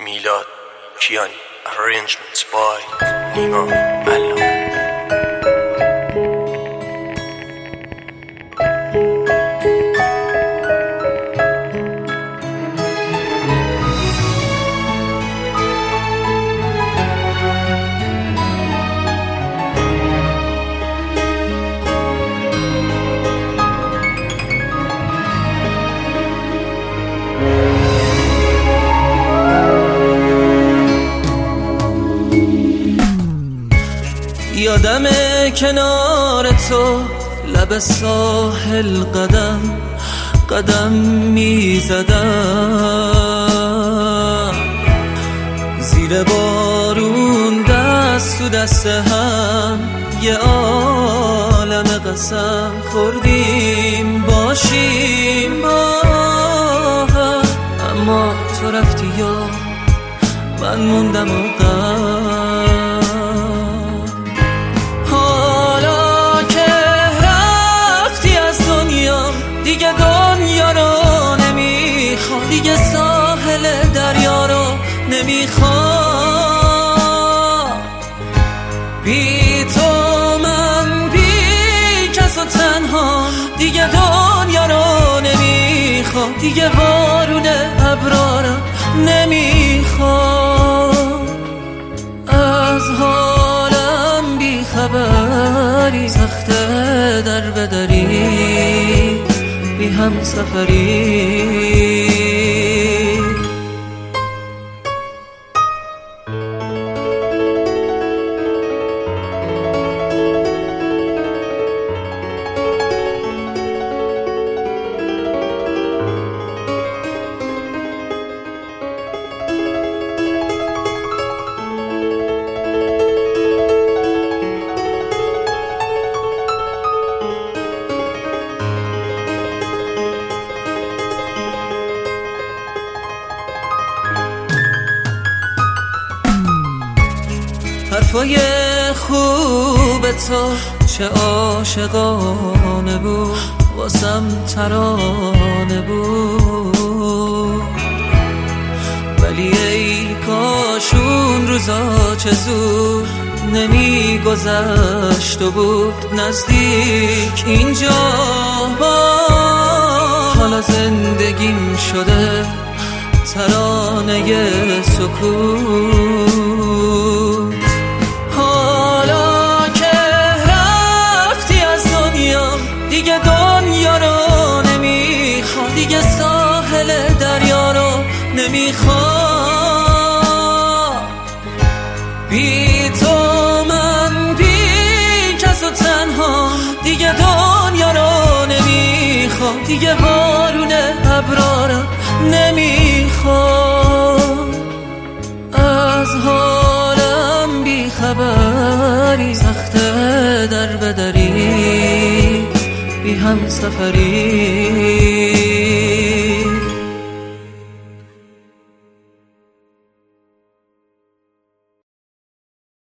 میلاد کیانی arrangements by نیما ملا. یادم کنار تو لب ساحل قدم می زدم، زیر بارون دست تو دست هم یه عالم قسم خوردیم باشیم با هم، اما تو رفتی یا من موندم و دیگه دنیا رو نمیخوام، دیگه ساحل دریا رو نمیخوام، بی تو من بی کس و تنها، دیگه دنیا رو نمیخوام، دیگه بارون ابرارم نمیخوام، از حالم بی خبری، سخته در بدری بی هم سفری. حرفای خوب تو چه عاشقانه بود، واسم ترانه بود، ولی ای کاش اون روزا چه زود نمی گذشت و بود نزدیک اینجا با، حالا زندگیم شده ترانه سکوت، دیگه دنیا رو نمیخوام، دیگه ساحل دریا رو نمیخوام، بی تو من بی کس و تنها، دیگه دنیا رو نمیخوام، دیگه بارون ابرارم نمیخوام، از حالم بی خبری، سخته در بدری بی هم سفری.